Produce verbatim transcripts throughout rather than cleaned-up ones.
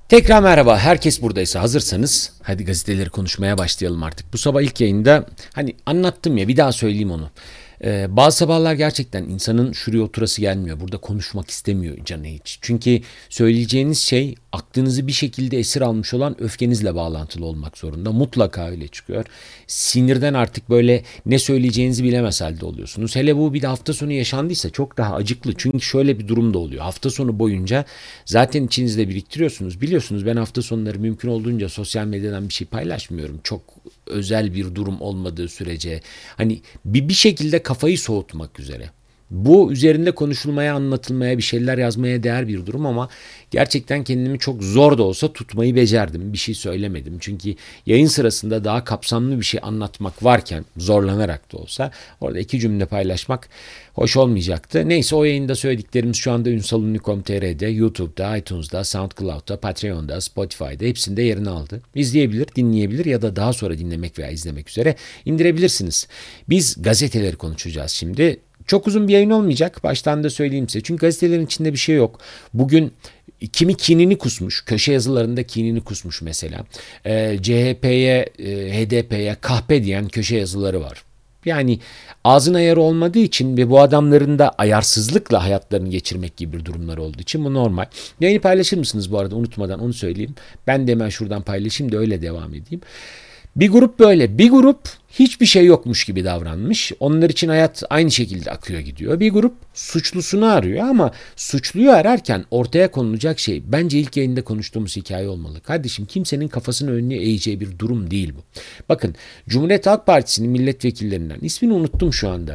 Tekrar merhaba. Herkes buradaysa hazırsanız hadi gazeteleri konuşmaya başlayalım artık. Bu sabah ilk yayında hani anlattım ya, bir daha söyleyeyim onu. Ee, bazı sabahlar gerçekten insanın şuraya oturası gelmiyor. Burada konuşmak istemiyor canı hiç. Çünkü söyleyeceğiniz şey aklınızı bir şekilde esir almış olan öfkenizle bağlantılı olmak zorunda. Mutlaka öyle çıkıyor. Sinirden artık böyle ne söyleyeceğinizi bilemez halde oluyorsunuz. Hele bu bir de hafta sonu yaşandıysa çok daha acıklı. Çünkü şöyle bir durum da oluyor. Hafta sonu boyunca zaten içinizde biriktiriyorsunuz. Biliyorsunuz ben hafta sonları mümkün olduğunca sosyal medyadan bir şey paylaşmıyorum. Çok özel bir durum olmadığı sürece. Hani bir, bir şekilde kafayı soğutmak üzere. Bu üzerinde konuşulmaya, anlatılmaya, bir şeyler yazmaya değer bir durum ama gerçekten kendimi çok zor da olsa tutmayı becerdim. Bir şey söylemedim. Çünkü yayın sırasında daha kapsamlı bir şey anlatmak varken zorlanarak da olsa orada iki cümle paylaşmak hoş olmayacaktı. Neyse, o yayında söylediklerimiz şu anda ünsaluni nokta com nokta tr'de, YouTube'da, iTunes'da, SoundCloud'da, Patreon'da, Spotify'da hepsinde yerini aldı. İzleyebilir, dinleyebilir ya da daha sonra dinlemek veya izlemek üzere indirebilirsiniz. Biz gazeteleri konuşacağız şimdi. Çok uzun bir yayın olmayacak. Baştan da söyleyeyim size. Çünkü gazetelerin içinde bir şey yok. Bugün kimi kinini kusmuş. Köşe yazılarında kinini kusmuş mesela. Ee, C H P'ye, e, H D P'ye kahpe diyen köşe yazıları var. Yani ağzın ayarı olmadığı için ve bu adamların da ayarsızlıkla hayatlarını geçirmek gibi bir durumlar olduğu için bu normal. Yayını paylaşır mısınız bu arada, unutmadan onu söyleyeyim. Ben de hemen şuradan paylaşayım da öyle devam edeyim. Bir grup böyle, bir grup hiçbir şey yokmuş gibi davranmış. Onlar için hayat aynı şekilde akıyor gidiyor. Bir grup suçlusunu arıyor ama suçluyu ararken ortaya konulacak şey bence ilk yayında konuştuğumuz hikaye olmalı. Kardeşim, kimsenin kafasını önüne eğeceği bir durum değil bu. Bakın, Cumhuriyet Halk Partisi'nin milletvekillerinden, ismini unuttum şu anda.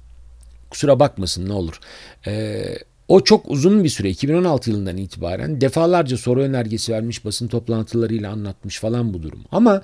Kusura bakmasın ne olur. Eee... O çok uzun bir süre, iki bin on altı yılından itibaren defalarca soru önergesi vermiş, basın toplantılarıyla anlatmış falan bu durum. Ama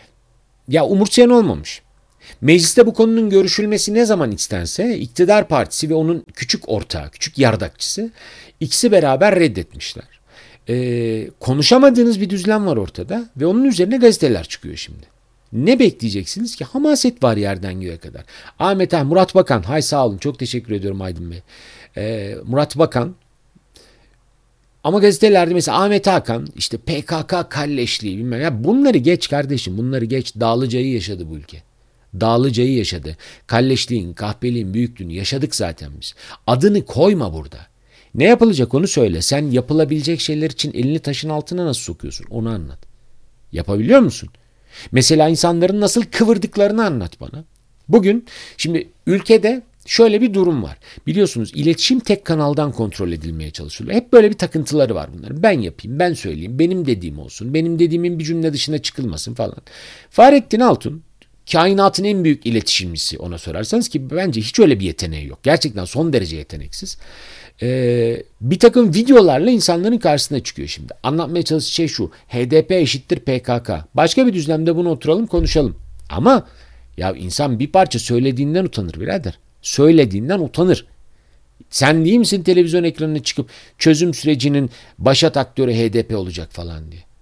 ya umursayan olmamış. Mecliste bu konunun görüşülmesi ne zaman istense iktidar partisi ve onun küçük ortağı, küçük yardakçısı ikisi beraber reddetmişler. Ee, konuşamadığınız bir düzlem var ortada ve onun üzerine gazeteler çıkıyor şimdi. Ne bekleyeceksiniz ki? Hamaset var yerden göğe kadar. Ahmet Han, Murat Bakan, hay sağ olun, çok teşekkür ediyorum Aydın Bey. Ee, Murat Bakan, ama gazetelerde mesela Ahmet Hakan, işte P K K kalleşliği bilmem ya, bunları geç kardeşim, bunları geç. Dağlıcayı yaşadı bu ülke. Dağlıcayı yaşadı. Kalleşliğin, kahpeliğin büyüklüğünü yaşadık zaten biz. Adını koyma burada. Ne yapılacak onu söyle. Sen yapılabilecek şeyler için elini taşın altına nasıl sokuyorsun? Onu anlat. Yapabiliyor musun? Mesela insanların nasıl kıvırdıklarını anlat bana. Bugün şimdi ülkede şöyle bir durum var. Biliyorsunuz iletişim tek kanaldan kontrol edilmeye çalışılıyor. Hep böyle bir takıntıları var bunların. Ben yapayım, ben söyleyeyim, benim dediğim olsun, benim dediğimin bir cümle dışına çıkılmasın falan. Fahrettin Altun kainatın en büyük iletişimcisi ona sorarsanız, ki bence hiç öyle bir yeteneği yok. Gerçekten son derece yeteneksiz. Ee, bir takım videolarla insanların karşısına çıkıyor şimdi. Anlatmaya çalıştığı şey şu: H D P eşittir P K K. Başka bir düzlemde bunu oturalım konuşalım. Ama ya insan bir parça söylediğinden utanır birader. Söylediğinden utanır. Sen değil misin televizyon ekranına çıkıp çözüm sürecinin başat aktörü H D P olacak falan diye?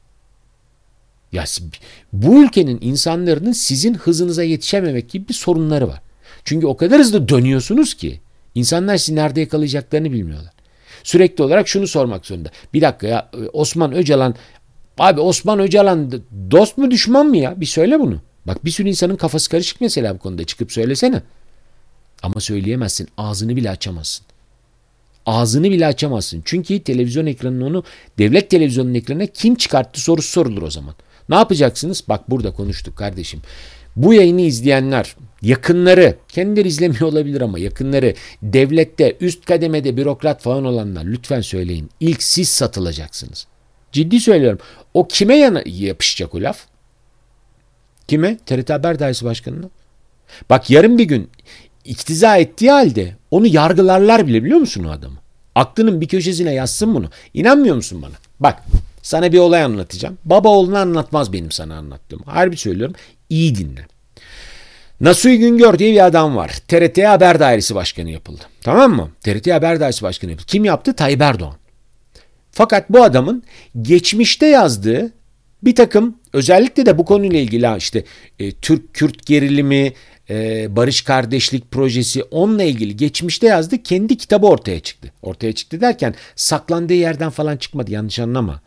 Ya bu ülkenin insanların sizin hızınıza yetişememek gibi bir sorunları var. Çünkü o kadar hızlı dönüyorsunuz ki insanlar sizi nerede yakalayacaklarını bilmiyorlar. Sürekli olarak şunu sormak zorunda. Bir dakika ya, Osman Öcalan, abi Osman Öcalan dost mu düşman mı ya? Bir söyle bunu. Bak, bir sürü insanın kafası karışık mesela bu konuda, çıkıp söylesene. Ama söyleyemezsin. Ağzını bile açamazsın. Ağzını bile açamazsın. Çünkü televizyon ekranının onu, devlet televizyonunun ekranına kim çıkarttı sorusu sorulur o zaman. Ne yapacaksınız? Bak, burada konuştuk kardeşim. Bu yayını izleyenler, yakınları, kendileri izlemiyor olabilir ama yakınları, devlette, üst kademede bürokrat falan olanlar lütfen söyleyin. İlk siz satılacaksınız. Ciddi söylüyorum. O kime yana yapışacak o laf? Kime? T R T Haber Dairesi Başkanı'na. Bak, yarın bir gün iktiza ettiği halde onu yargılarlar bile, biliyor musun o adamı? Aklının bir köşesine yazsın bunu. İnanmıyor musun bana? Bak, sana bir olay anlatacağım. Baba oğluna anlatmaz benim sana anlattığım. Harbi söylüyorum. İyi dinle. Nasuhi Güngör diye bir adam var. T R T Haber Dairesi Başkanı yapıldı. Tamam mı? T R T Haber Dairesi Başkanı yapıldı. Kim yaptı? Tayyip Erdoğan. Fakat bu adamın geçmişte yazdığı bir takım, özellikle de bu konuyla ilgili işte e, Türk-Kürt gerilimi, e, barış kardeşlik projesi, onunla ilgili geçmişte yazdı. Kendi kitabı ortaya çıktı. Ortaya çıktı derken saklandığı yerden falan çıkmadı, yanlış anlama.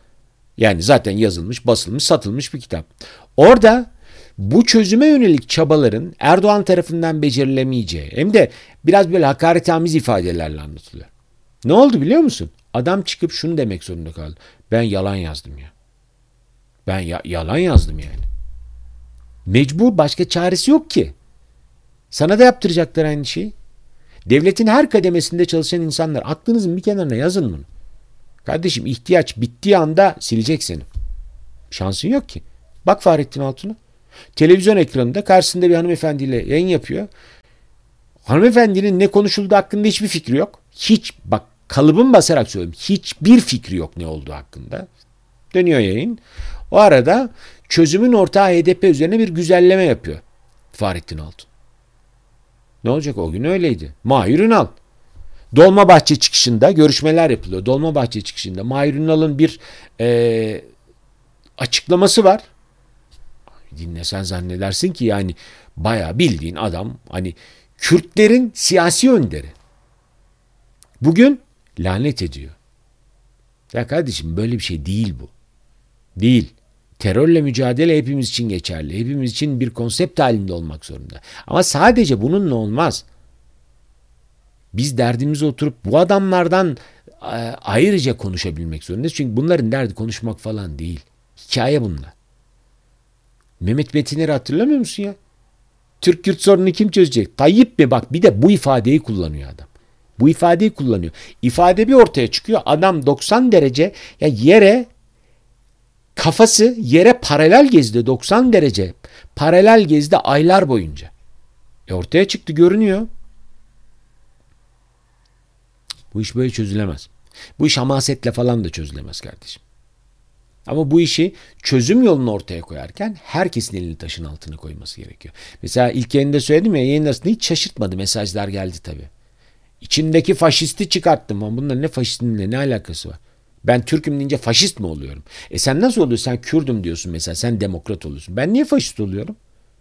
Yani zaten yazılmış, basılmış, satılmış bir kitap. Orada bu çözüme yönelik çabaların Erdoğan tarafından becerilemeyeceği hem de biraz böyle hakaretamiz ifadelerle anlatılıyor. Ne oldu biliyor musun? Adam çıkıp şunu demek zorunda kaldı. Ben yalan yazdım ya. Ben ya- yalan yazdım yani. Mecbur, başka çaresi yok ki. Sana da yaptıracaklar aynı şeyi. Devletin her kademesinde çalışan insanlar, aklınızın bir kenarına yazın bunu. Kardeşim, ihtiyaç bittiği anda silecek seni. Şansın yok ki. Bak Fahrettin Altun'a. Televizyon ekranında karşısında bir hanımefendiyle yayın yapıyor. Hanımefendinin ne konuşulduğu hakkında hiçbir fikri yok. Hiç, bak kalıbım basarak söylüyorum. Hiçbir fikri yok ne olduğu hakkında. Dönüyor yayın. O arada çözümün ortağı H D P üzerine bir güzelleme yapıyor Fahrettin Altun. Ne olacak, o gün öyleydi. Mahir Ünal. Dolmabahçe çıkışında görüşmeler yapılıyor. Dolmabahçe çıkışında Mahir Ünal'ın bir e, açıklaması var. Dinlesen zannedersin ki yani bayağı bildiğin adam, hani Kürtlerin siyasi önderi. Bugün lanet ediyor. Ya kardeşim, böyle bir şey değil bu. Değil. Terörle mücadele hepimiz için geçerli. Hepimiz için bir konsept halinde olmak zorunda. Ama sadece bununla olmaz. Biz derdimize oturup bu adamlardan e, ayrıca konuşabilmek zorundayız. Çünkü bunların derdi konuşmak falan değil. Hikaye bunlar. Mehmet Betiner'i hatırlamıyor musun ya? Türk-Kürt sorununu kim çözecek? Tayyip mi? Bak, bir de bu ifadeyi kullanıyor adam. Bu ifadeyi kullanıyor. İfade bir ortaya çıkıyor. Adam doksan derece ya yere, kafası yere paralel gezdi. doksan derece paralel gezdi aylar boyunca. E ortaya çıktı, görünüyor. Bu iş böyle çözülemez. Bu iş hamasetle falan da çözülemez kardeşim. Ama bu işi çözüm yolunu ortaya koyarken herkesin elini taşın altına koyması gerekiyor. Mesela ilk yayında söyledim ya, yayın arasında hiç şaşırtmadı, mesajlar geldi tabii. İçindeki faşisti çıkarttım. Ama bunların ne faşistinle ne alakası var? Ben Türk'üm deyince faşist mi oluyorum? E sen nasıl oluyorsun? Sen Kürdüm diyorsun mesela. Sen demokrat oluyorsun. Ben niye faşist oluyorum?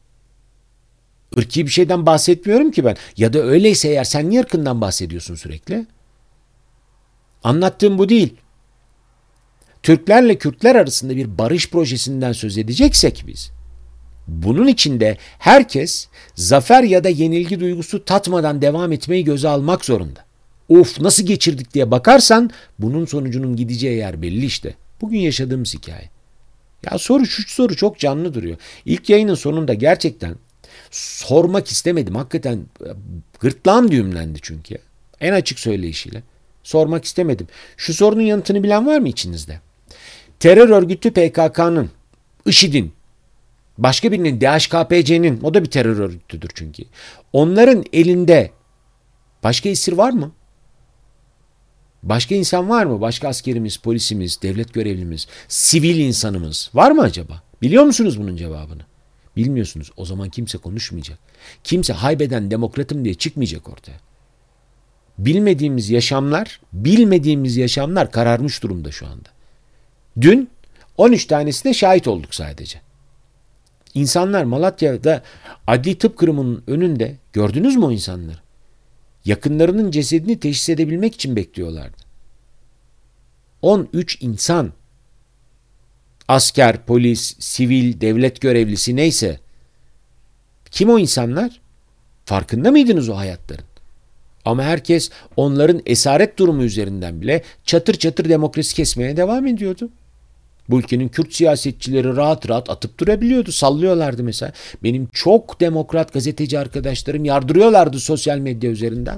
Irki bir şeyden bahsetmiyorum ki ben. Ya da öyleyse eğer, sen niye ırkından bahsediyorsun sürekli? Anlattığım bu değil. Türklerle Kürtler arasında bir barış projesinden söz edeceksek biz, bunun içinde herkes zafer ya da yenilgi duygusu tatmadan devam etmeyi göze almak zorunda. Of, nasıl geçirdik diye bakarsan bunun sonucunun gideceği yer belli işte. Bugün yaşadığımız hikaye. Ya soru şu soru çok canlı duruyor. İlk yayının sonunda gerçekten sormak istemedim. Hakikaten gırtlağım düğümlendi çünkü. En açık söyleyişiyle. Sormak istemedim. Şu sorunun yanıtını bilen var mı içinizde? Terör örgütü P K K'nın, IŞİD'in, başka birinin, D H K P C'nin, o da bir terör örgütüdür çünkü. Onların elinde başka esir var mı? Başka insan var mı? Başka askerimiz, polisimiz, devlet görevlimiz, sivil insanımız var mı acaba? Biliyor musunuz bunun cevabını? Bilmiyorsunuz. O zaman kimse konuşmayacak. Kimse haybeden demokratım diye çıkmayacak ortaya. Bilmediğimiz yaşamlar, bilmediğimiz yaşamlar kararmış durumda şu anda. Dün on üç tanesine şahit olduk sadece. İnsanlar Malatya'da adli tıp kurumunun önünde, gördünüz mü o insanları? Yakınlarının cesedini teşhis edebilmek için bekliyorlardı. on üç insan, asker, polis, sivil, devlet görevlisi neyse. Kim o insanlar? Farkında mıydınız o hayatların? Ama herkes onların esaret durumu üzerinden bile çatır çatır demokrasi kesmeye devam ediyordu. Bu ülkenin Kürt siyasetçileri rahat rahat atıp durabiliyordu. Sallıyorlardı mesela. Benim çok demokrat gazeteci arkadaşlarım yardırıyorlardı sosyal medya üzerinden.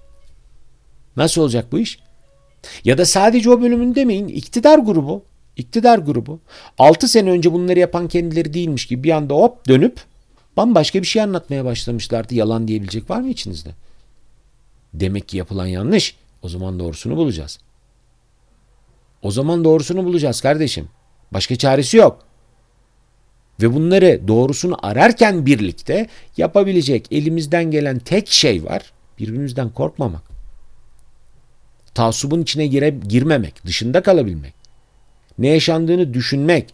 Nasıl olacak bu iş? Ya da sadece o bölümün demeyin. İktidar grubu. İktidar grubu. altı sene önce bunları yapan kendileri değilmiş gibi bir anda hop dönüp bambaşka bir şey anlatmaya başlamışlardı. Yalan diyebilecek var mı içinizde? Demek ki yapılan yanlış. O zaman doğrusunu bulacağız. O zaman doğrusunu bulacağız kardeşim. Başka çaresi yok. Ve bunları, doğrusunu ararken birlikte yapabilecek elimizden gelen tek şey var. Birbirimizden korkmamak. Taassubun içine gire, girmemek, dışında kalabilmek. Ne yaşandığını düşünmek.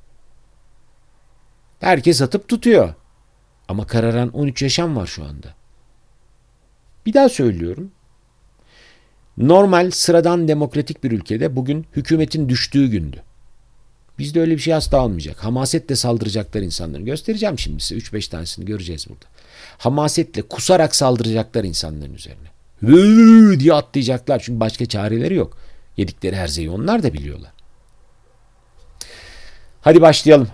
Herkes atıp tutuyor. Ama kararan on üç yaşam var şu anda. Bir daha söylüyorum. Normal, sıradan demokratik bir ülkede bugün hükümetin düştüğü gündü. Bizde öyle bir şey asla olmayacak. Hamasetle saldıracaklar insanları. Göstereceğim şimdi size. üç beş tanesini göreceğiz burada. Hamasetle, kusarak saldıracaklar insanların üzerine. Vııı diye atlayacaklar. Çünkü başka çareleri yok. Yedikleri herzeyi onlar da biliyorlar. Hadi başlayalım.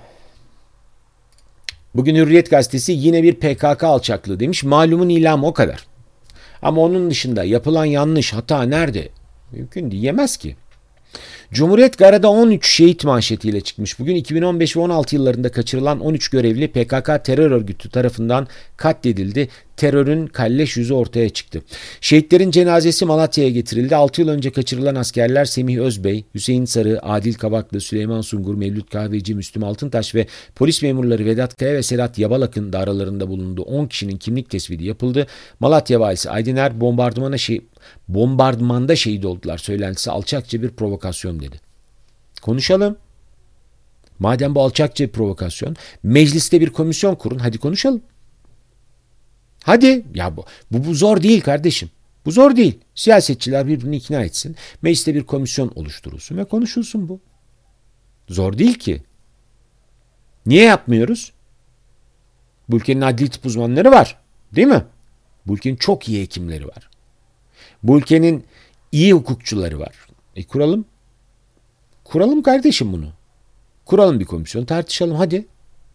Bugün Hürriyet Gazetesi yine bir P K K alçaklığı demiş. Malumun ilamı o kadar. Ama onun dışında yapılan yanlış, hata nerede? Mümkün değil. Yemez ki. Cumhuriyet Gara'da on üç şehit manşetiyle çıkmış. Bugün iki bin on beş ve on altı yıllarında kaçırılan on üç görevli P K K terör örgütü tarafından katledildi. Terörün kalleş yüzü ortaya çıktı. Şehitlerin cenazesi Malatya'ya getirildi. altı yıl önce kaçırılan askerler Semih Özbey, Hüseyin Sarı, Adil Kabaklı, Süleyman Sungur, Mevlüt Kahveci, Müslüm Altıntaş ve polis memurları Vedat Kaya ve Sedat Yabalak'ın da aralarında bulunduğu on kişinin kimlik tespiti yapıldı. Malatya valisi Aydıner bombardımana şey, bombardımanda şehit oldular söylentisi alçakça bir provokasyon dedi. Konuşalım. Madem bu alçakça bir provokasyon, mecliste bir komisyon kurun. Hadi konuşalım. Hadi. Ya bu, bu, bu zor değil kardeşim. Bu zor değil. Siyasetçiler birbirini ikna etsin. Mecliste bir komisyon oluşturulsun ve konuşulsun bu. Zor değil ki. Niye yapmıyoruz? Bu ülkenin adli tıp uzmanları var. Değil mi? Bu ülkenin çok iyi hekimleri var. Bu ülkenin iyi hukukçuları var. E kuralım. Kuralım kardeşim bunu. Kuralım bir komisyon, tartışalım hadi.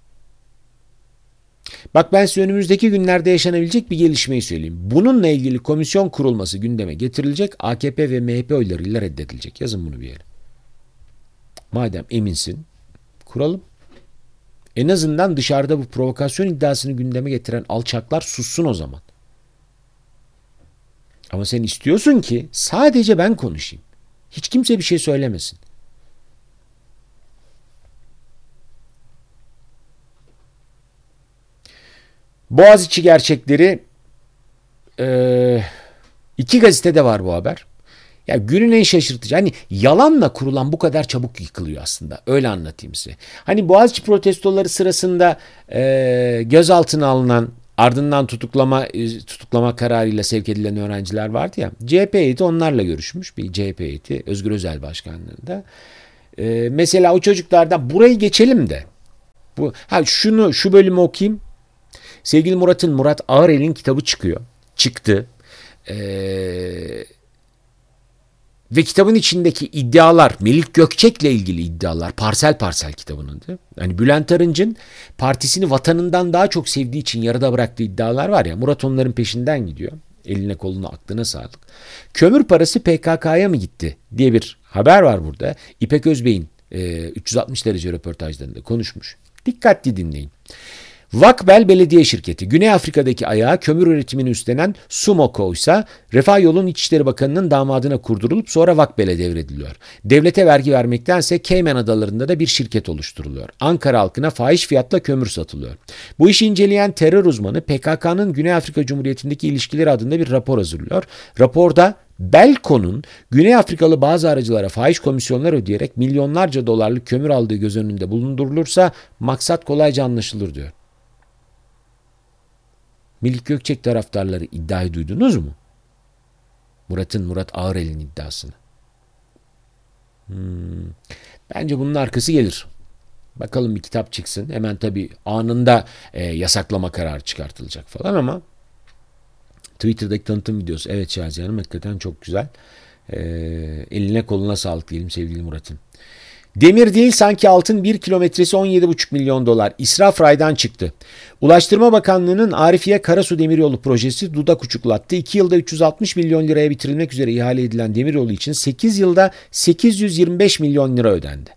Bak ben size önümüzdeki günlerde yaşanabilecek bir gelişmeyi söyleyeyim. Bununla ilgili komisyon kurulması gündeme getirilecek. A K P ve M H P oylarıyla reddedilecek. Yazın bunu bir yere. Madem eminsin, kuralım. En azından dışarıda bu provokasyon iddiasını gündeme getiren alçaklar sussun o zaman. Ama sen istiyorsun ki sadece ben konuşayım. Hiç kimse bir şey söylemesin. Boğaziçi gerçekleri e, iki gazetede var bu haber. Ya günün en şaşırtıcı. Hani yalanla kurulan bu kadar çabuk yıkılıyor aslında. Öyle anlatayım size. Hani Boğaziçi protestoları sırasında e, gözaltına alınan ardından tutuklama e, tutuklama kararıyla sevk edilen öğrenciler vardı ya. C H P heyeti onlarla görüşmüş. Bir C H P heyeti Özgür Özel başkanlığında. E, mesela o çocuklardan burayı geçelim de. Bu ha şunu şu bölümü okuyayım. Sevgili Murat'ın Murat Ağırel'in kitabı çıkıyor. Çıktı. Ee, ve kitabın içindeki iddialar, Melik Gökçek'le ilgili iddialar, parsel parsel kitabının adı. Yani Bülent Arınç'ın partisini vatanından daha çok sevdiği için yarıda bıraktığı iddialar var ya. Murat onların peşinden gidiyor. Eline koluna aklına sağlık. Kömür parası P K K'ya mı gitti diye bir haber var burada. İpek Özbey'in e, üç yüz altmış derece röportajlarında konuşmuş. Dikkatli dinleyin. Vakbel Belediye Şirketi, Güney Afrika'daki ayağı kömür üretimini üstlenen Sumoko ise Refah Yol'un İçişleri Bakanı'nın damadına kurdurulup sonra Vakbel'e devrediliyor. Devlete vergi vermektense Cayman Adaları'nda da bir şirket oluşturuluyor. Ankara halkına fahiş fiyatla kömür satılıyor. Bu işi inceleyen terör uzmanı P K K'nın Güney Afrika Cumhuriyeti'ndeki ilişkileri adında bir rapor hazırlıyor. Raporda Belko'nun Güney Afrikalı bazı aracılara fahiş komisyonlar ödeyerek milyonlarca dolarlık kömür aldığı göz önünde bulundurulursa maksat kolayca anlaşılır diyor. Melik Gökçek taraftarları iddiayı duydunuz mu? Murat'ın, Murat Ağırel'in iddiasını. Hmm. Bence bunun arkası gelir. Bakalım bir kitap çıksın. Hemen tabii anında e, yasaklama kararı çıkartılacak falan ama Twitter'daki tanıtım videosu. Evet Şaziye Hanım hakikaten çok güzel. E, eline koluna sağlık diyelim sevgili Murat'ın. Demir değil sanki altın bir kilometresi on yedi buçuk milyon dolar. İsraf raydan çıktı. Ulaştırma Bakanlığı'nın Arifiye Karasu Demiryolu projesi dudak uçuklattı. iki yılda üç yüz altmış milyon liraya bitirilmek üzere ihale edilen demiryolu için sekiz yılda sekiz yüz yirmi beş milyon lira ödendi.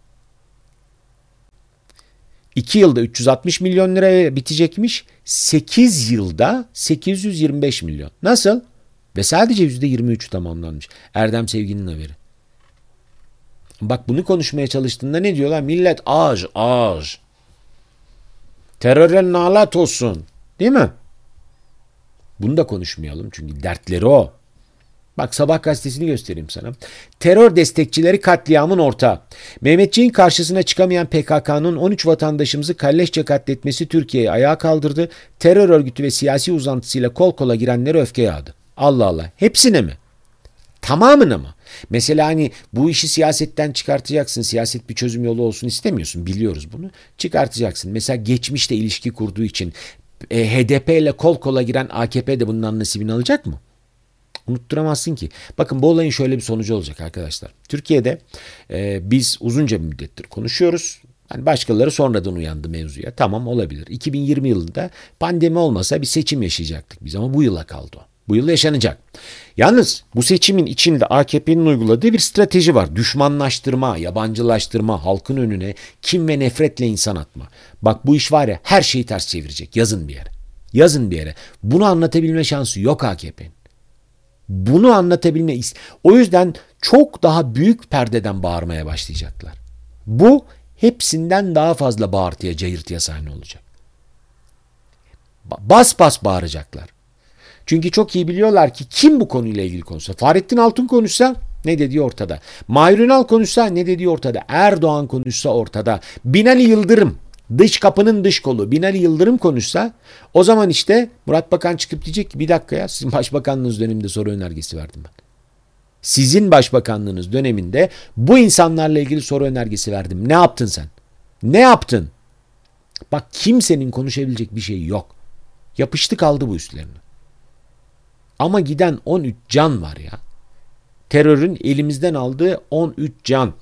iki yılda üç yüz altmış milyon liraya bitecekmiş. sekiz yılda sekiz yüz yirmi beş milyon. Nasıl? Ve sadece yüzde yirmi üçü tamamlanmış. Erdem Sevgin'in haberi. Bak bunu konuşmaya çalıştığında ne diyorlar? Millet ağaç, ağaç. Teröre nalat olsun. Değil mi? Bunu da konuşmayalım çünkü dertleri o. Bak Sabah gazetesini göstereyim sana. Terör destekçileri katliamın ortağı. Mehmetçiğin karşısına çıkamayan P K K'nın on üç vatandaşımızı kalleşçe katletmesi Türkiye'yi ayağa kaldırdı. Terör örgütü ve siyasi uzantısıyla kol kola girenlere öfke yağdı. Allah Allah. Hepsine mi? Tamamını mı? Mesela hani bu işi siyasetten çıkartacaksın. Siyaset bir çözüm yolu olsun istemiyorsun. Biliyoruz bunu. Çıkartacaksın. Mesela geçmişte ilişki kurduğu için e, H D P ile kol kola giren A K P de bundan nasibini alacak mı? Unutturamazsın ki. Bakın bu olayın şöyle bir sonucu olacak arkadaşlar. Türkiye'de e, biz uzunca bir müddettir konuşuyoruz. Yani başkaları sonradan uyandı mevzuya. Tamam, olabilir. iki bin yirmi yılında pandemi olmasa bir seçim yaşayacaktık biz ama bu yıla kaldı o. Bu yıl yaşanacak. Yalnız bu seçimin içinde A K P'nin uyguladığı bir strateji var. Düşmanlaştırma, yabancılaştırma, halkın önüne kin ve nefretle insan atma. Bak bu iş var ya, her şeyi ters çevirecek. Yazın bir yere. Yazın bir yere. Bunu anlatabilme şansı yok A K P'nin. Bunu anlatabilme is- O yüzden çok daha büyük perdeden bağırmaya başlayacaklar. Bu hepsinden daha fazla bağırtıya, cayırtıya sahne olacak. Bas bas bağıracaklar. Çünkü çok iyi biliyorlar ki kim bu konuyla ilgili konuşsa, Fahrettin Altun konuşsa ne dediği ortada. Mahir Ünal konuşsa ne dediği ortada. Erdoğan konuşsa ortada. Binali Yıldırım, dış kapının dış kolu Binali Yıldırım konuşsa, o zaman işte Murat Bakan çıkıp diyecek ki bir dakika ya, sizin başbakanlığınız döneminde soru önergesi verdim ben. Sizin başbakanlığınız döneminde bu insanlarla ilgili soru önergesi verdim. Ne yaptın sen? Ne yaptın? Bak kimsenin konuşabilecek bir şey yok. Yapıştı kaldı bu üstlerine. Ama giden on üç can var ya. Terörün elimizden aldığı on üç can.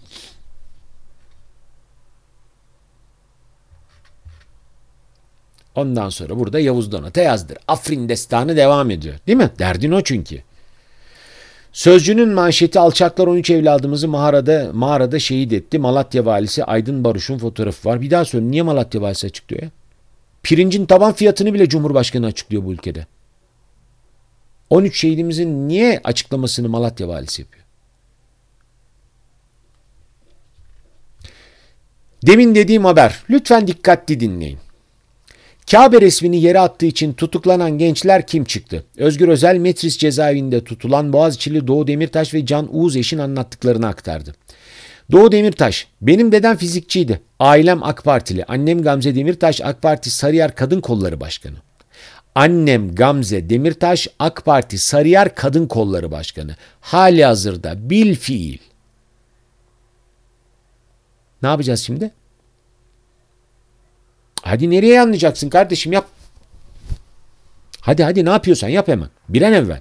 Ondan sonra burada Yavuz Donat'a yazdır. Afrin destanı devam ediyor. Değil mi? Derdin o çünkü. Sözcünün manşeti alçaklar on üç evladımızı mağarada, mağarada şehit etti. Malatya valisi Aydın Baruş'un fotoğrafı var. Bir daha söyle, niye Malatya valisi açıklıyor ya? Pirincin taban fiyatını bile Cumhurbaşkanı açıklıyor bu ülkede. on üç şehidimizin niye açıklamasını Malatya valisi yapıyor? Demin dediğim haber. Lütfen dikkatli dinleyin. Kabe resmini yere attığı için tutuklanan gençler kim çıktı? Özgür Özel Metris cezaevinde tutulan Boğaziçi'li Doğu Demirtaş ve Can Uğuzeş'in anlattıklarını aktardı. Doğu Demirtaş, benim dedem fizikçiydi. Ailem AK Partili. Annem Gamze Demirtaş AK Parti Sarıyer Kadın Kolları Başkanı. Annem Gamze Demirtaş AK Parti Sarıyer Kadın Kolları Başkanı. Hali hazırda bil fiil. Ne yapacağız şimdi? Hadi nereye anlayacaksın kardeşim, yap. Hadi hadi ne yapıyorsan yap hemen. Bir an evvel.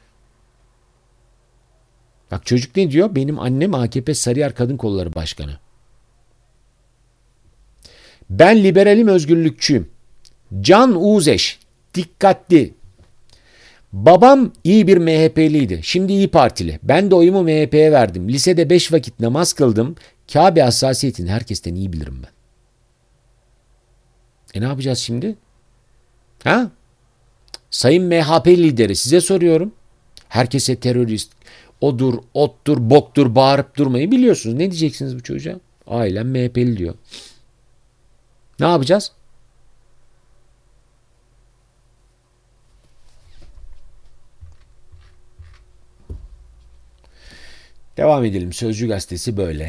Bak çocuk ne diyor? Benim annem A K P Sarıyer Kadın Kolları Başkanı. Ben liberalim, özgürlükçüyüm. Can Uğuzeş. Dikkatli. Babam iyi bir M H P'liydi. Şimdi İyi Partili. Ben de oyumu M H P'ye verdim. Lisede beş vakit namaz kıldım. Kabe hassasiyetini herkesten iyi bilirim ben. E ne yapacağız şimdi? Ha? Sayın M H P lideri, size soruyorum. Herkese terörist, odur, ottur, boktur bağırıp durmayı biliyorsunuz. Ne diyeceksiniz bu çocuğa? Ailem M H P'li diyor. Ne yapacağız? Devam edelim. Sözcü gazetesi böyle.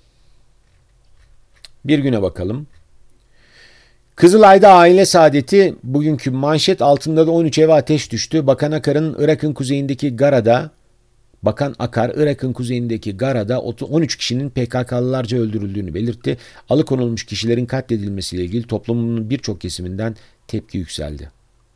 Bir güne bakalım. Kızılay'da aile saadeti, bugünkü manşet altında da on üç eve ateş düştü. Bakan Akar'ın Irak'ın kuzeyindeki Gara'da Bakan Akar, Irak'ın kuzeyindeki Gara'da on üç kişinin P K K'lılarca öldürüldüğünü belirtti. Alıkonulmuş kişilerin katledilmesiyle ilgili toplumun birçok kesiminden tepki yükseldi.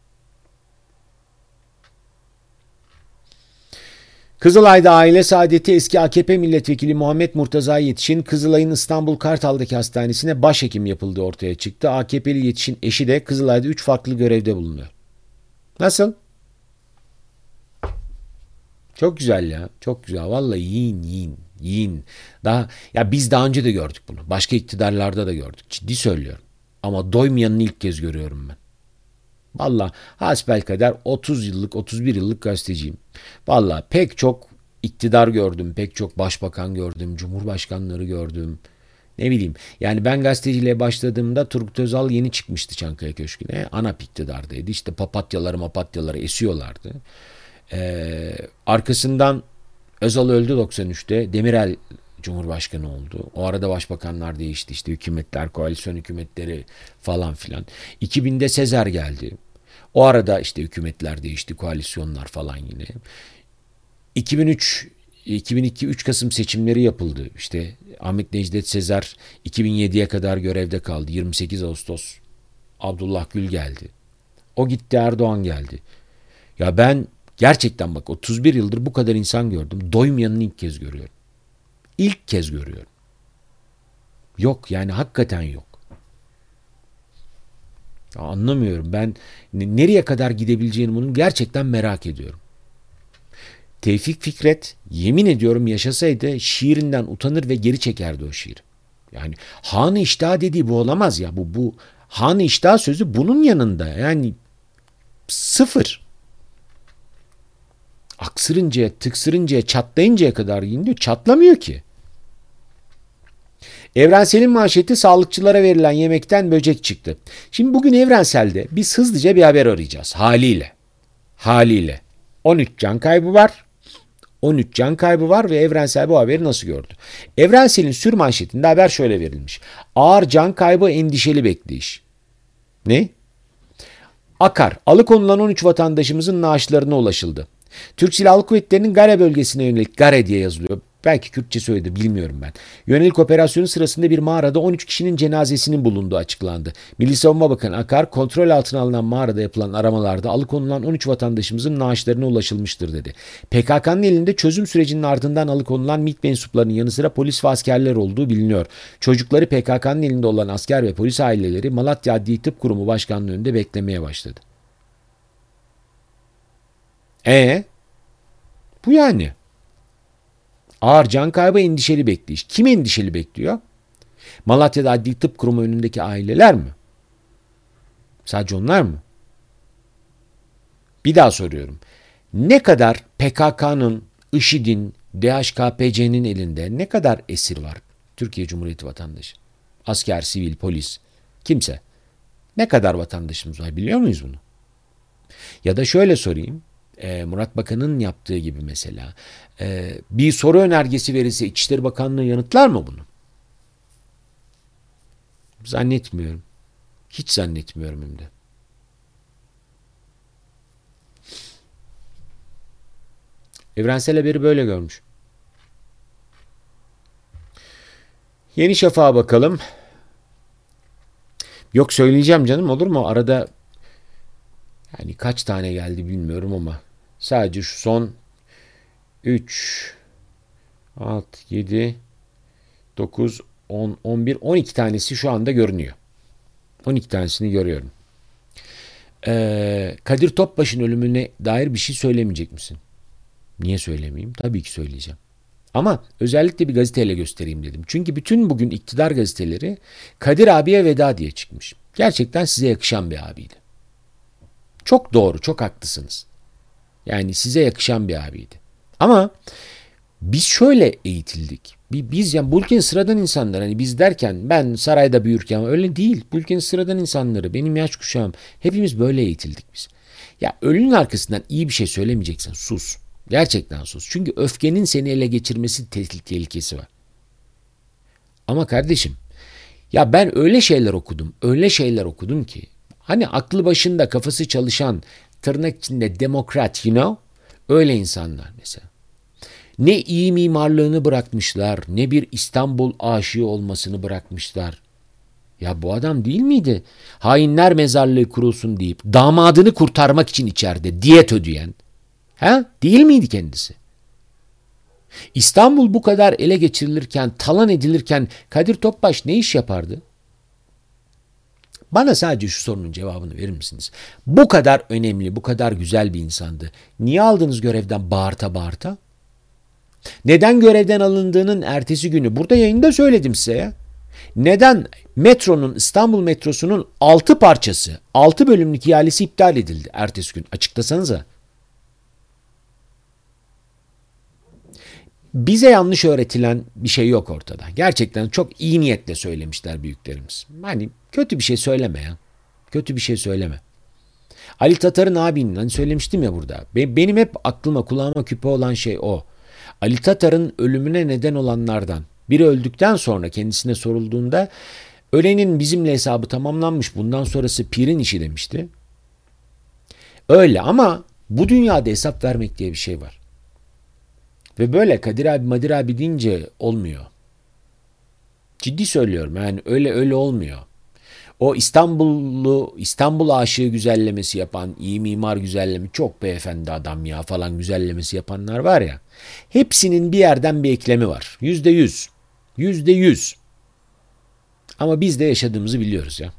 Kızılay'da aile saadeti, eski A K P milletvekili Muhammed Murtaza Yetiş'in Kızılay'ın İstanbul Kartal'daki hastanesine başhekim yapıldığı ortaya çıktı. A K P'li Yetiş'in eşi de Kızılay'da üç farklı görevde bulunuyor. Nasıl? Çok güzel ya. Çok güzel. Vallahi yiyin yiyin. Yiyin. Daha, ya biz daha önce de gördük bunu. Başka iktidarlarda da gördük. Ciddi söylüyorum. Ama doymayanını ilk kez görüyorum ben. Vallahi hasbelkader otuz yıllık, otuz bir yıllık gazeteciyim. Vallahi pek çok iktidar gördüm. Pek çok başbakan gördüm. Cumhurbaşkanları gördüm. Ne bileyim. Yani ben gazeteciliğe başladığımda Turgut Özal yeni çıkmıştı Çankaya Köşkü'ne. ANAP iktidardaydı. İşte papatyaları mapatyaları esiyorlardı. Ee, arkasından Özal öldü doksan üçte. Demirel Cumhurbaşkanı oldu. O arada başbakanlar değişti. İşte hükümetler, koalisyon hükümetleri falan filan. iki binde Sezer geldi. O arada işte hükümetler değişti, koalisyonlar falan yine. iki bin üç iki bin iki üç Kasım seçimleri yapıldı. İşte Ahmet Necdet Sezer iki bin yediye kadar görevde kaldı. yirmi sekiz Ağustos Abdullah Gül geldi. O gitti, Erdoğan geldi. Ya ben gerçekten bak otuz bir yıldır bu kadar insan gördüm. Doymayanını ilk kez görüyorum. İlk kez görüyorum. Yok yani hakikaten yok. Ya anlamıyorum ben nereye kadar gidebileceğini bunun gerçekten merak ediyorum. Tevfik Fikret yemin ediyorum yaşasaydı şiirinden utanır ve geri çekerdi o şiiri. Yani Han-ı İştah dediği bu olamaz ya. Bu bu Han-ı İştah sözü bunun yanında yani sıfır. Aksırıncaya, tıksırıncaya, çatlayıncaya kadar gidiyor. Çatlamıyor ki. Evrensel'in manşeti sağlıkçılara verilen yemekten böcek çıktı. Şimdi bugün Evrensel'de biz hızlıca bir haber arayacağız. Haliyle. Haliyle. on üç can kaybı var. on üç can kaybı var ve Evrensel bu haberi nasıl gördü? Evrensel'in sürmanşetinde haber şöyle verilmiş. Ağır can kaybı, endişeli bekleyiş. Ne? Akar. Alıkonulan on üç vatandaşımızın naaşlarına ulaşıldı. Türk Silahlı Kuvvetleri'nin Gare bölgesine yönelik, Gare diye yazılıyor. Belki Kürtçe söyledi, bilmiyorum ben. Yönelik operasyonu sırasında bir mağarada on üç kişinin cenazesinin bulunduğu açıklandı. Milli Savunma Bakanı Akar, kontrol altına alınan mağarada yapılan aramalarda alıkonulan on üç vatandaşımızın naaşlarına ulaşılmıştır dedi. P K K'nın elinde çözüm sürecinin ardından alıkonulan MİT mensuplarının yanı sıra polis ve askerler olduğu biliniyor. Çocukları P K K'nın elinde olan asker ve polis aileleri Malatya Adli Tıp Kurumu Başkanlığı önünde beklemeye başladı. E bu yani. Ağır can kaybı, endişeli bekleyiş. Kim endişeli bekliyor? Malatya'da Adli Tıp Kurumu önündeki aileler mi? Sadece onlar mı? Bir daha soruyorum. Ne kadar P K K'nın, IŞİD'in, D H K P C'nin elinde ne kadar esir var? Türkiye Cumhuriyeti vatandaşı. Asker, sivil, polis, kimse. Ne kadar vatandaşımız var biliyor muyuz bunu? Ya da şöyle sorayım. E, Murat Bakan'ın yaptığı gibi mesela e, bir soru önergesi verirse İçişleri Bakanlığı yanıtlar mı bunu? Zannetmiyorum. Hiç zannetmiyorum hem de. Evrensel Haberi böyle görmüş. Yeni Şafak'a bakalım. Yok söyleyeceğim canım, olur mu? Arada yani kaç tane geldi bilmiyorum ama sadece şu son üç, altı, yedi, dokuz, on, on bir, on iki tanesi şu anda görünüyor. on iki tanesini görüyorum. Ee, Kadir Topbaş'ın ölümüne dair bir şey söylemeyecek misin? Niye söylemeyeyim? Tabii ki söyleyeceğim. Ama özellikle bir gazeteyle göstereyim dedim. Çünkü bütün bugün iktidar gazeteleri Kadir abiye veda diye çıkmış. Gerçekten size yakışan bir abiydi. Çok doğru, çok haklısınız. Yani size yakışan bir abiydi. Ama biz şöyle eğitildik. Biz yani bu ülkenin sıradan insanlar, hani biz derken ben sarayda büyürken öyle değil. Bu ülkenin sıradan insanları, benim yaş kuşağım, hepimiz böyle eğitildik biz. Ya ölünün arkasından iyi bir şey söylemeyeceksen sus. Gerçekten sus. Çünkü öfkenin seni ele geçirmesi tehlikesi var. Ama kardeşim ya ben öyle şeyler okudum, öyle şeyler okudum ki hani aklı başında kafası çalışan tırnak içinde demokrat, you know, öyle insanlar mesela. Ne iyi mimarlığını bırakmışlar, ne bir İstanbul aşığı olmasını bırakmışlar. Ya bu adam değil miydi? Hainler mezarlığı kurulsun deyip damadını kurtarmak için içeride diyet ödeyen. Ha? Değil miydi kendisi? İstanbul bu kadar ele geçirilirken, talan edilirken Kadir Topbaş ne iş yapardı? Bana sadece şu sorunun cevabını verir misiniz? Bu kadar önemli, bu kadar güzel bir insandı. Niye aldınız görevden bağırta bağırta? Neden görevden alındığının ertesi günü, burada yayında söyledim size ya. Neden metronun, İstanbul metrosunun altı parçası, altı bölümlük ihalesi iptal edildi ertesi gün? Açıklasanıza. Bize yanlış öğretilen bir şey yok ortada. Gerçekten çok iyi niyetle söylemişler büyüklerimiz. Hani kötü bir şey söyleme ya. Kötü bir şey söyleme. Ali Tatar'ın abinin, hani söylemiştim ya burada. Benim hep aklıma, kulağıma küpe olan şey o. Ali Tatar'ın ölümüne neden olanlardan biri öldükten sonra kendisine sorulduğunda ölenin bizimle hesabı tamamlanmış, bundan sonrası pirin işi demişti. Öyle ama bu dünyada hesap vermek diye bir şey var. Ve böyle Kadir abi Madir abi deyince olmuyor. Ciddi söylüyorum yani öyle öyle olmuyor. O İstanbullu İstanbul aşığı güzellemesi yapan, iyi mimar güzelleme, çok beyefendi adam ya falan güzellemesi yapanlar var ya. Hepsinin bir yerden bir eklemi var. Yüzde yüz. Yüzde yüz. Ama biz de yaşadığımızı biliyoruz ya.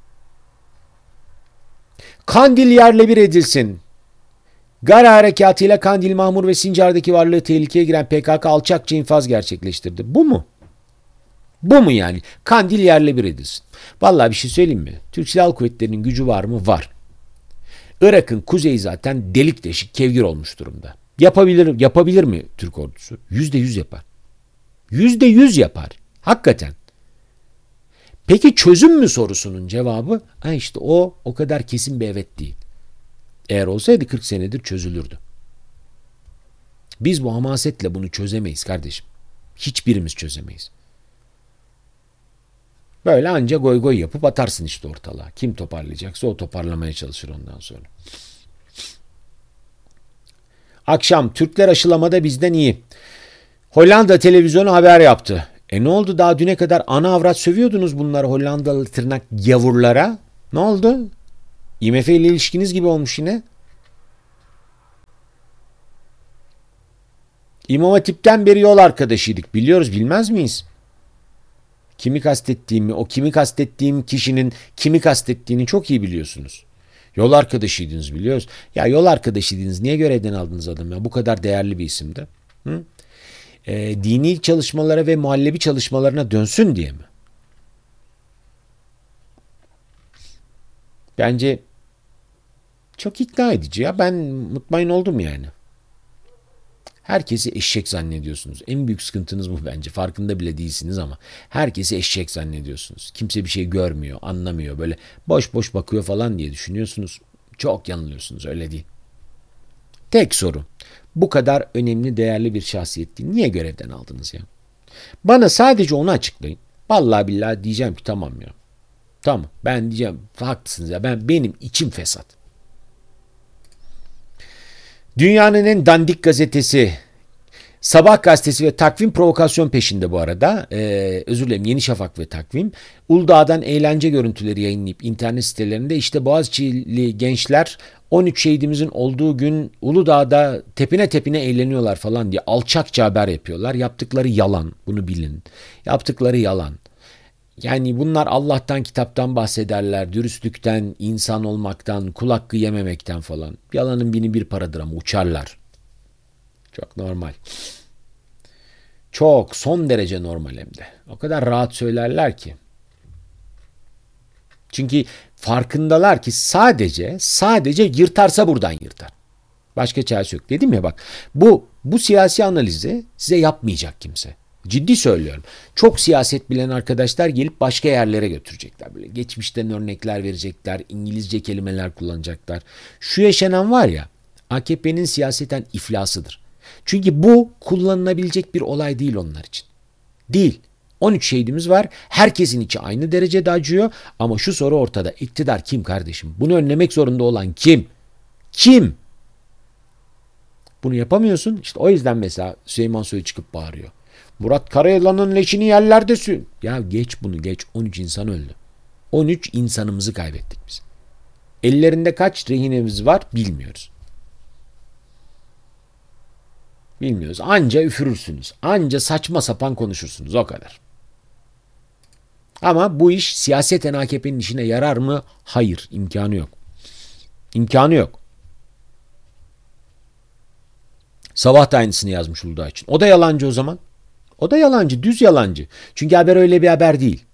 Kandil yerle bir edilsin. Gara harekatıyla Kandil, Mahmur ve Sincar'daki varlığı tehlikeye giren P K K alçakça infaz gerçekleştirdi. Bu mu? Bu mu yani? Kandil yerle bir edilsin. Vallahi bir şey söyleyeyim mi? Türk Silahlı Kuvvetleri'nin gücü var mı? Var. Irak'ın kuzeyi zaten delik deşik kevgir olmuş durumda. Yapabilir, yapabilir mi Türk ordusu? Yüzde yüz yapar. Yüzde yüz yapar. Hakikaten. Peki çözüm mü sorusunun cevabı? Ha işte o o kadar kesin bir evet değil. Eğer olsaydı kırk senedir çözülürdü. Biz bu hamasetle bunu çözemeyiz kardeşim. Hiçbirimiz çözemeyiz. Böyle anca goy goy yapıp atarsın işte ortalığa. Kim toparlayacaksa o toparlamaya çalışır ondan sonra. Akşam Türkler aşılamada bizden iyi. Hollanda televizyonu haber yaptı. E ne oldu daha düne kadar ana avrat sövüyordunuz bunları Hollandalı tırnak gavurlara? Ne oldu? I M F ile ilişkiniz gibi olmuş yine. İmam Hatip'ten beri yol arkadaşıydık. Biliyoruz bilmez miyiz? Kimi kastettiğimi, o kimi kastettiğim kişinin kimi kastettiğini çok iyi biliyorsunuz. Yol arkadaşıydınız biliyoruz. Ya yol arkadaşıydınız. Niye görevden aldınız adamı ya? Bu kadar değerli bir isimdi. Hı? E, dini çalışmalara ve muhallebi çalışmalarına dönsün diye mi? Bence çok ikna edici ya. Ben mutmain oldum yani. Herkesi eşek zannediyorsunuz. En büyük sıkıntınız bu bence. Farkında bile değilsiniz ama herkesi eşek zannediyorsunuz. Kimse bir şey görmüyor, anlamıyor. Böyle boş boş bakıyor falan diye düşünüyorsunuz. Çok yanılıyorsunuz. Öyle değil. Tek soru. Bu kadar önemli, değerli bir şahsiyet değil. Niye görevden aldınız ya? Bana sadece onu açıklayın. Vallahi billahi diyeceğim ki tamam ya. Tamam. Ben diyeceğim haklısınız ya. Ben benim içim fesat. Dünyanın en dandik gazetesi Sabah gazetesi ve Takvim provokasyon peşinde bu arada. Ee, özür dilerim Yeni Şafak ve Takvim. Uludağ'dan eğlence görüntüleri yayınlayıp internet sitelerinde işte Boğaziçi'li gençler on üç şehidimizin olduğu gün Uludağ'da tepine tepine eğleniyorlar falan diye alçakça haber yapıyorlar. Yaptıkları yalan, bunu bilin. Yaptıkları yalan. Yani bunlar Allah'tan, kitaptan bahsederler, dürüstlükten, insan olmaktan, kul hakkı yememekten falan. Yalanın bini bir paradır ama uçarlar. Çok normal. Çok son derece normal hem de. O kadar rahat söylerler ki. Çünkü farkındalar ki sadece sadece yırtarsa buradan yırtar. Başka çaresi yok. Dedim ya bak bu bu siyasi analizi size yapmayacak kimse. Ciddi söylüyorum. Çok siyaset bilen arkadaşlar gelip başka yerlere götürecekler. Böyle geçmişten örnekler verecekler. İngilizce kelimeler kullanacaklar. Şu yaşanan var ya A K P'nin siyaseten iflasıdır. Çünkü bu kullanılabilecek bir olay değil onlar için. Değil. on üç şehidimiz var. Herkesin içi aynı derecede acıyor. Ama şu soru ortada. İktidar kim kardeşim? Bunu önlemek zorunda olan kim? Kim? Bunu yapamıyorsun. İşte o yüzden mesela Süleyman Soylu çıkıp bağırıyor. Murat Karayılan'ın leşini yerlerde sür. Ya geç bunu geç. on üç insan öldü. on üç insanımızı kaybettik biz. Ellerinde kaç rehinemiz var bilmiyoruz. Bilmiyoruz. Anca üfürürsünüz. Anca saçma sapan konuşursunuz. O kadar. Ama bu iş siyaseten A K P'nin işine yarar mı? Hayır. İmkanı yok. İmkanı yok. Sabah da aynısını yazmış Uludağ için. O da yalancı o zaman. O da yalancı. Düz yalancı. Çünkü haber öyle bir haber değil.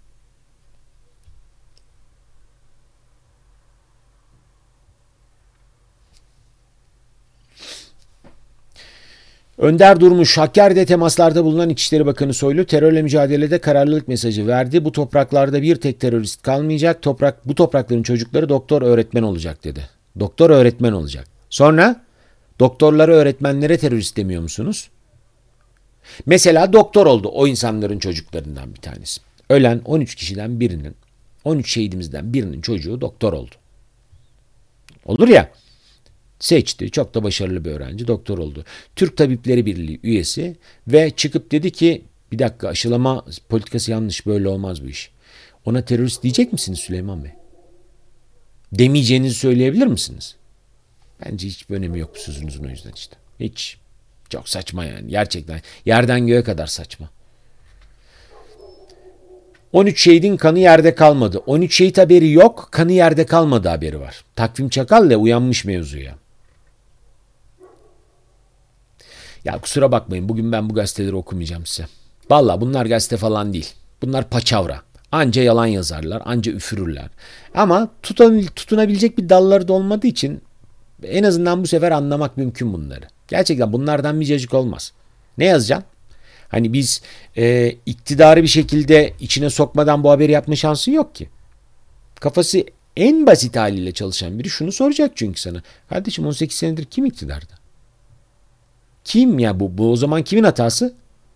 Önder Durmuş, Hakkari'de temaslarda bulunan İçişleri Bakanı Soylu terörle mücadelede kararlılık mesajı verdi. Bu topraklarda bir tek terörist kalmayacak. Toprak, bu toprakların çocukları doktor öğretmen olacak dedi. Doktor öğretmen olacak. Sonra doktorları öğretmenlere terörist demiyor musunuz? Mesela doktor oldu o insanların çocuklarından bir tanesi. Ölen on üç kişiden birinin, on üç şehidimizden birinin çocuğu doktor oldu. Olur ya. Seçti. Çok da başarılı bir öğrenci. Doktor oldu. Türk Tabipleri Birliği üyesi ve çıkıp dedi ki bir dakika aşılama politikası yanlış, böyle olmaz bu iş. Ona terörist diyecek misiniz Süleyman Bey? Demeyeceğinizi söyleyebilir misiniz? Bence hiçbir önemi yok bu sözünüzün, o yüzden işte. Hiç. Çok saçma yani gerçekten. Yerden göğe kadar saçma. on üç şehidin kanı yerde kalmadı. on üç şehit haberi yok, kanı yerde kalmadı haberi var. Takvim Çakal'la uyanmış mevzuya. Ya kusura bakmayın, bugün ben bu gazeteleri okumayacağım size. Vallahi bunlar gazete falan değil. Bunlar paçavra. Anca yalan yazarlar, anca üfürürler. Ama tutan, tutunabilecek bir dalları da olmadığı için en azından bu sefer anlamak mümkün bunları. Gerçekten bunlardan bir cacık olmaz. Ne yazacaksın? Hani biz e, iktidarı bir şekilde içine sokmadan bu haberi yapma şansın yok ki. Kafası en basit haliyle çalışan biri şunu soracak çünkü sana. Kardeşim on sekiz senedir kim iktidarda? Kim ya bu? Bu o zaman kimin hatası?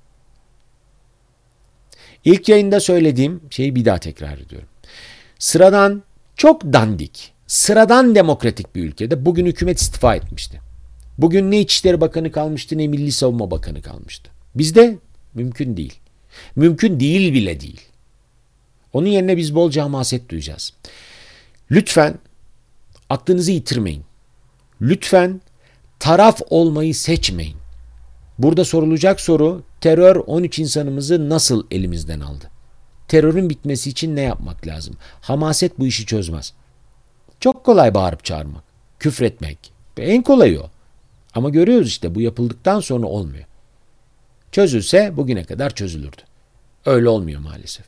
İlk yayında söylediğim şeyi bir daha tekrar ediyorum. Sıradan, çok dandik, sıradan demokratik bir ülkede bugün hükümet istifa etmişti. Bugün ne İçişleri Bakanı kalmıştı ne Milli Savunma Bakanı kalmıştı. Bizde mümkün değil. Mümkün değil bile değil. Onun yerine biz bolca hamaset duyacağız. Lütfen aklınızı yitirmeyin. Lütfen taraf olmayı seçmeyin. Burada sorulacak soru, terör on üç insanımızı nasıl elimizden aldı? Terörün bitmesi için ne yapmak lazım? Hamaset bu işi çözmez. Çok kolay bağırıp çağırmak, küfretmek. En kolayı o. Ama görüyoruz işte bu yapıldıktan sonra olmuyor. Çözülse bugüne kadar çözülürdü. Öyle olmuyor maalesef.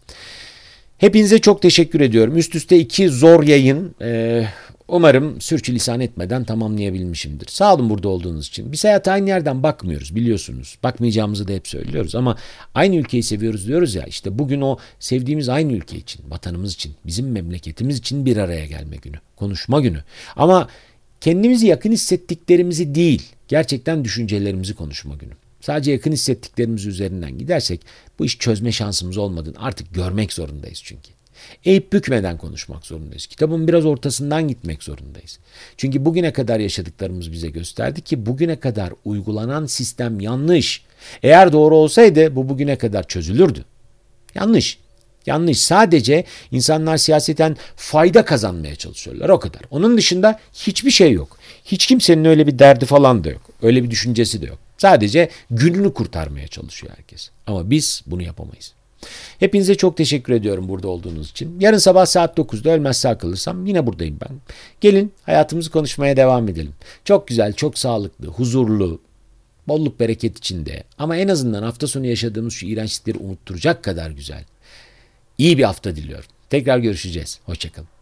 Hepinize çok teşekkür ediyorum. Üst üste iki zor yayın. Ee, umarım sürçülisan etmeden tamamlayabilmişimdir. Sağ olun burada olduğunuz için. Biz hayata aynı yerden bakmıyoruz biliyorsunuz. Bakmayacağımızı da hep söylüyoruz ama aynı ülkeyi seviyoruz diyoruz ya. İşte bugün o sevdiğimiz aynı ülke için, vatanımız için, bizim memleketimiz için bir araya gelme günü. Konuşma günü. Ama kendimizi yakın hissettiklerimizi değil, gerçekten düşüncelerimizi konuşma günü. Sadece yakın hissettiklerimiz üzerinden gidersek bu iş çözme şansımız olmadığını artık görmek zorundayız çünkü. Eğip bükmeden konuşmak zorundayız. Kitabın biraz ortasından gitmek zorundayız. Çünkü bugüne kadar yaşadıklarımız bize gösterdi ki bugüne kadar uygulanan sistem yanlış. Eğer doğru olsaydı bu bugüne kadar çözülürdü. Yanlış. Yanlış. Sadece insanlar siyaseten fayda kazanmaya çalışıyorlar. O kadar. Onun dışında hiçbir şey yok. Hiç kimsenin öyle bir derdi falan da yok. Öyle bir düşüncesi de yok. Sadece gününü kurtarmaya çalışıyor herkes. Ama biz bunu yapamayız. Hepinize çok teşekkür ediyorum burada olduğunuz için. Yarın sabah saat dokuzda ölmezse akıllırsam yine buradayım ben. Gelin hayatımızı konuşmaya devam edelim. Çok güzel, çok sağlıklı, huzurlu, bolluk bereket içinde. Ama en azından hafta sonu yaşadığımız şu iğrençlikleri unutturacak kadar güzel. İyi bir hafta diliyorum. Tekrar görüşeceğiz. Hoşça kalın.